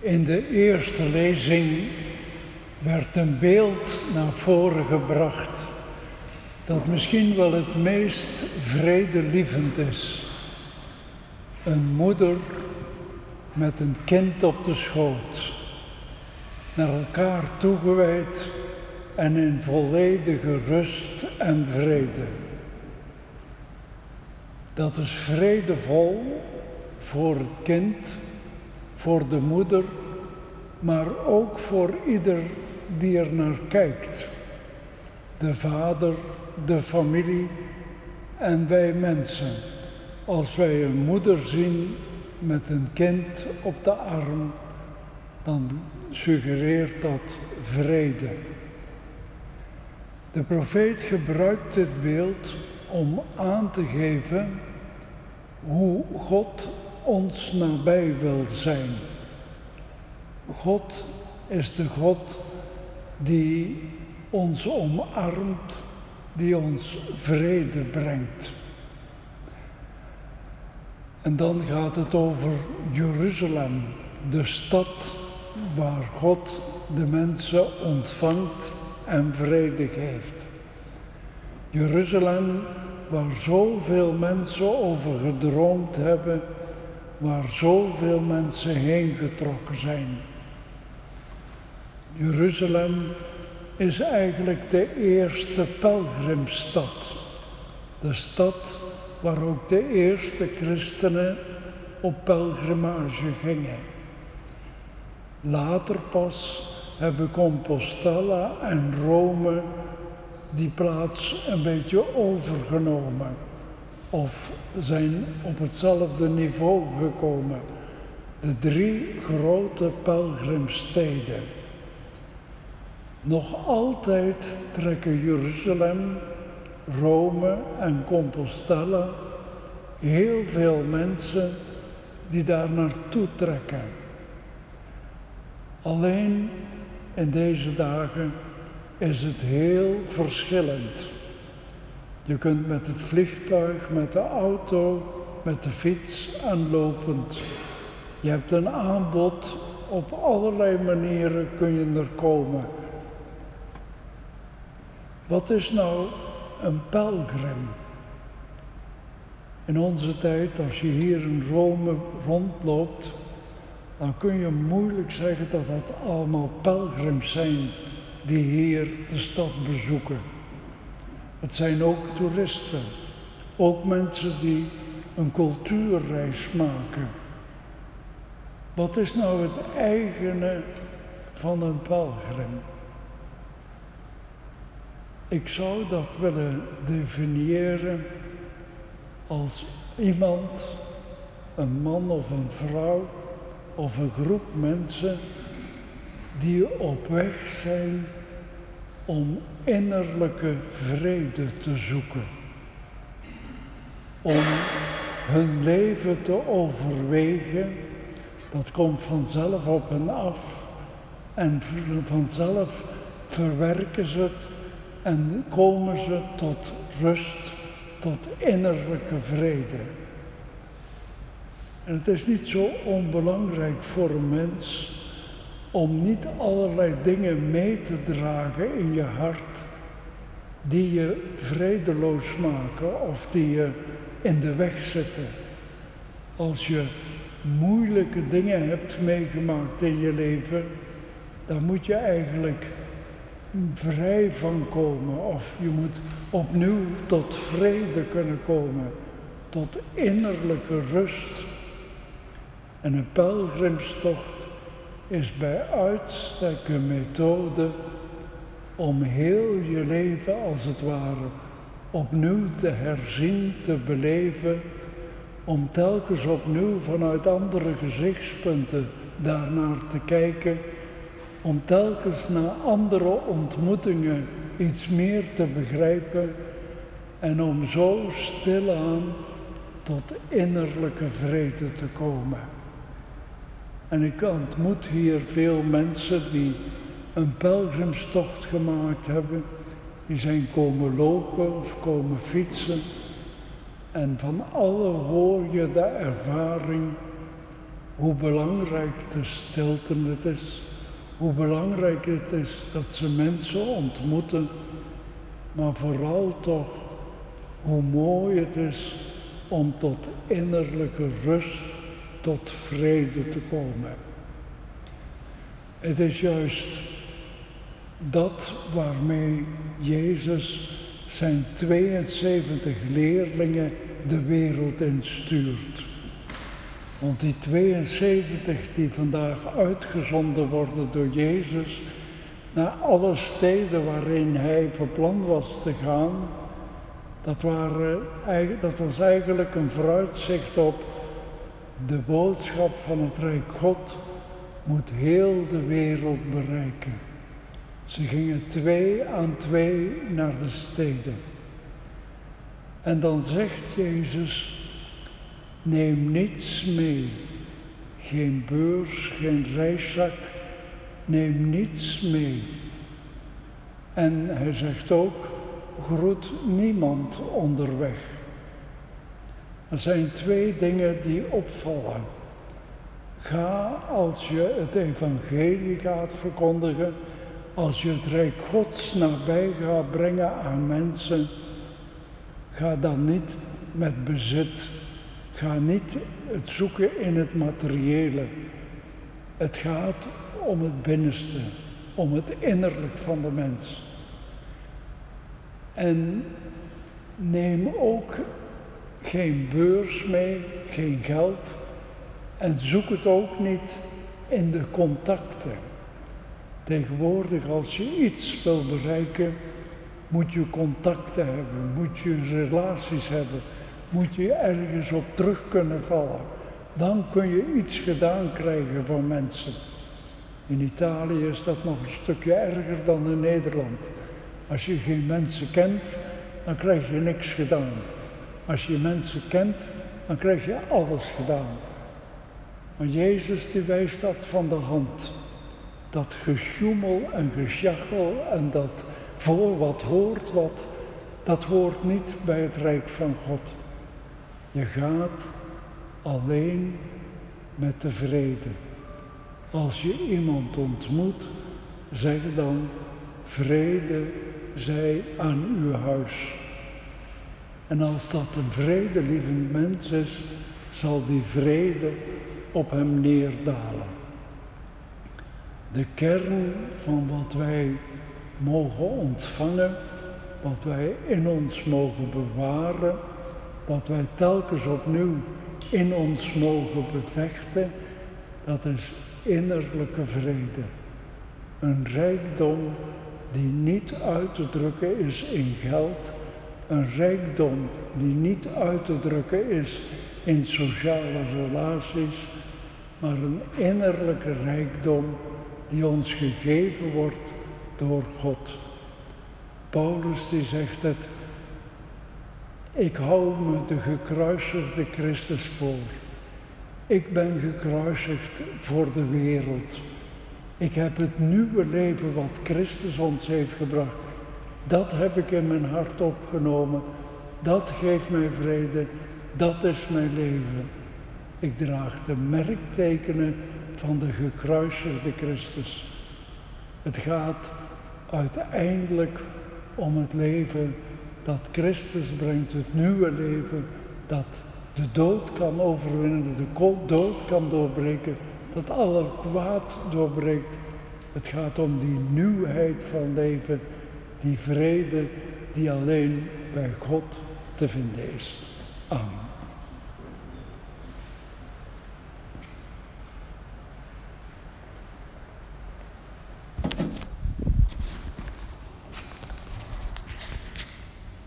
In de eerste lezing werd een beeld naar voren gebracht dat misschien wel het meest vredelievend is. Een moeder met een kind op de schoot, naar elkaar toegewijd en in volledige rust en vrede. Dat is vredevol voor het kind, voor de moeder, maar ook voor ieder die er naar kijkt. De vader, de familie en wij mensen. Als wij een moeder zien met een kind op de arm, dan suggereert dat vrede. De profeet gebruikt dit beeld om aan te geven hoe God ons nabij wil zijn. God is de God die ons omarmt, die ons vrede brengt. En dan gaat het over Jeruzalem, de stad waar God de mensen ontvangt en vrede geeft. Jeruzalem, waar zoveel mensen over gedroomd hebben, waar zoveel mensen heen getrokken zijn. Jeruzalem is eigenlijk de eerste pelgrimsstad. De stad waar ook de eerste christenen op pelgrimage gingen. Later pas hebben Compostela en Rome die plaats een beetje overgenomen of zijn op hetzelfde niveau gekomen. De 3 grote pelgrimsteden. Nog altijd trekken Jeruzalem, Rome en Compostela heel veel mensen die daar naartoe trekken. Alleen in deze dagen is het heel verschillend. Je kunt met het vliegtuig, met de auto, met de fiets en lopend. Je hebt een aanbod, op allerlei manieren kun je er komen. Wat is nou een pelgrim? In onze tijd, als je hier in Rome rondloopt, dan kun je moeilijk zeggen dat dat allemaal pelgrims zijn die hier de stad bezoeken. Het zijn ook toeristen, ook mensen die een cultuurreis maken. Wat is nou het eigene van een pelgrim? Ik zou dat willen definiëren als iemand, een man of een vrouw of een groep mensen die op weg zijn om innerlijke vrede te zoeken. Om hun leven te overwegen, dat komt vanzelf op hen af en vanzelf verwerken ze het en komen ze tot rust, tot innerlijke vrede. En het is niet zo onbelangrijk voor een mens om niet allerlei dingen mee te dragen in je hart die je vredeloos maken of die je in de weg zitten. Als je moeilijke dingen hebt meegemaakt in je leven, dan moet je eigenlijk vrij van komen of je moet opnieuw tot vrede kunnen komen, tot innerlijke rust. En een pelgrimstocht is bij uitstek een methode om heel je leven als het ware opnieuw te herzien, te beleven, om telkens opnieuw vanuit andere gezichtspunten daarnaar te kijken, om telkens na andere ontmoetingen iets meer te begrijpen en om zo stilaan tot innerlijke vrede te komen. En ik ontmoet hier veel mensen die een pelgrimstocht gemaakt hebben, die zijn komen lopen of komen fietsen. En van allen hoor je de ervaring hoe belangrijk de stilte het is, hoe belangrijk het is dat ze mensen ontmoeten, maar vooral toch hoe mooi het is om tot innerlijke rust, tot vrede te komen. Het is juist dat waarmee Jezus zijn 72 leerlingen de wereld instuurt. Want die 72 die vandaag uitgezonden worden door Jezus naar alle steden waarin hij van plan was te gaan, dat was eigenlijk een vooruitzicht op de boodschap van het Rijk God moet heel de wereld bereiken. Ze gingen 2 aan 2 naar de steden. En dan zegt Jezus, neem niets mee. Geen beurs, geen reiszak, neem niets mee. En hij zegt ook, groet niemand onderweg. Er zijn 2 dingen die opvallen. Ga als je het evangelie gaat verkondigen, als je het Rijk Gods nabij gaat brengen aan mensen, ga dan niet met bezit. Ga niet het zoeken in het materiële. Het gaat om het binnenste, om het innerlijk van de mens. En neem ook geen beurs mee, geen geld. En zoek het ook niet in de contacten. Tegenwoordig, als je iets wil bereiken, moet je contacten hebben, moet je relaties hebben, moet je ergens op terug kunnen vallen. Dan kun je iets gedaan krijgen van mensen. In Italië is dat nog een stukje erger dan in Nederland. Als je geen mensen kent, dan krijg je niks gedaan. Als je mensen kent, dan krijg je alles gedaan. Maar Jezus die wijst dat van de hand. Dat gesjoemel en gesjachel en dat voor wat hoort wat, dat hoort niet bij het Rijk van God. Je gaat alleen met de vrede. Als je iemand ontmoet, zeg dan, vrede zij aan uw huis. En als dat een vredelievend mens is, zal die vrede op hem neerdalen. De kern van wat wij mogen ontvangen, wat wij in ons mogen bewaren, wat wij telkens opnieuw in ons mogen bevechten, dat is innerlijke vrede. Een rijkdom die niet uit te drukken is in geld, een rijkdom die niet uit te drukken is in sociale relaties, maar een innerlijke rijkdom die ons gegeven wordt door God. Paulus die zegt het, ik hou me de gekruisigde Christus voor. Ik ben gekruisigd voor de wereld. Ik heb het nieuwe leven wat Christus ons heeft gebracht. Dat heb ik in mijn hart opgenomen. Dat geeft mij vrede. Dat is mijn leven. Ik draag de merktekenen van de gekruisigde Christus. Het gaat uiteindelijk om het leven dat Christus brengt, het nieuwe leven, dat de dood kan overwinnen, de dood kan doorbreken, dat alle kwaad doorbreekt. Het gaat om die nieuwheid van leven, die vrede die alleen bij God te vinden is. Amen.